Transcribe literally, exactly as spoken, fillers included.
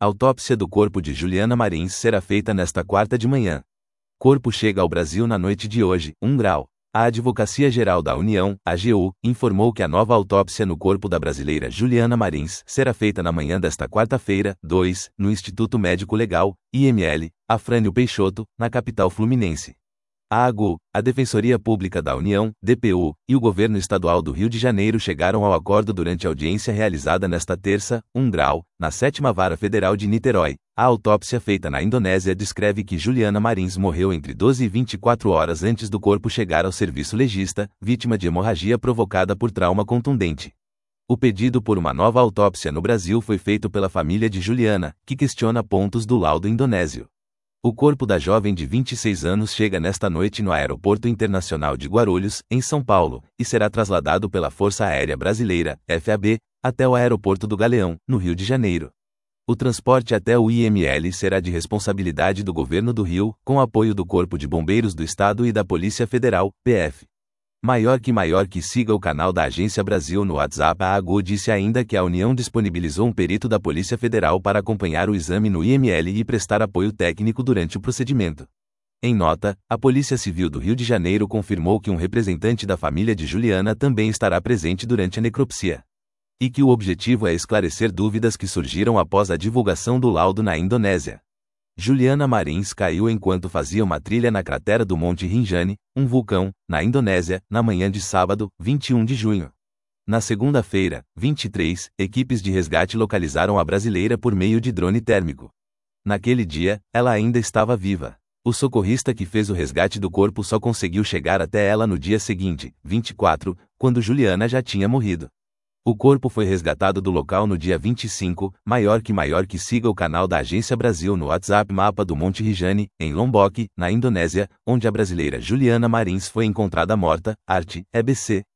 Autópsia do corpo de Juliana Marins será feita nesta quarta de manhã. Corpo chega ao Brasil na noite de hoje, um grau. A Advocacia Geral da União, A G U, informou que a nova autópsia no corpo da brasileira Juliana Marins será feita na manhã desta quarta-feira, dois, no Instituto Médico Legal, I M L, Afrânio Peixoto, na capital fluminense. A AGU, a Defensoria Pública da União, D P U, e o Governo Estadual do Rio de Janeiro chegaram ao acordo durante a audiência realizada nesta terça, um grau, na sétima Vara Federal de Niterói. A autópsia feita na Indonésia descreve que Juliana Marins morreu entre doze e vinte e quatro horas antes do corpo chegar ao serviço legista, vítima de hemorragia provocada por trauma contundente. O pedido por uma nova autópsia no Brasil foi feito pela família de Juliana, que questiona pontos do laudo indonésio. O corpo da jovem de vinte e seis anos chega nesta noite no Aeroporto Internacional de Guarulhos, em São Paulo, e será trasladado pela Força Aérea Brasileira, F A B, até o Aeroporto do Galeão, no Rio de Janeiro. O transporte até o I M L será de responsabilidade do Governo do Rio, com apoio do Corpo de Bombeiros do Estado e da Polícia Federal, P F. Maior que maior que siga o canal da Agência Brasil no WhatsApp. A AGU disse ainda que a União disponibilizou um perito da Polícia Federal para acompanhar o exame no I M L e prestar apoio técnico durante o procedimento. Em nota, a Polícia Civil do Rio de Janeiro confirmou que um representante da família de Juliana também estará presente durante a necropsia. E que o objetivo é esclarecer dúvidas que surgiram após a divulgação do laudo na Indonésia. Juliana Marins caiu enquanto fazia uma trilha na cratera do Monte Rinjani, um vulcão, na Indonésia, na manhã de sábado, vinte e um de junho. Na segunda-feira, vinte e três, equipes de resgate localizaram a brasileira por meio de drone térmico. Naquele dia, ela ainda estava viva. O socorrista que fez o resgate do corpo só conseguiu chegar até ela no dia seguinte, vinte e quatro, quando Juliana já tinha morrido. O corpo foi resgatado do local no dia vinte e cinco, maior que maior que siga o canal da Agência Brasil no WhatsApp. Mapa do Monte Rinjani, em Lombok, na Indonésia, onde a brasileira Juliana Marins foi encontrada morta, arte, E B C.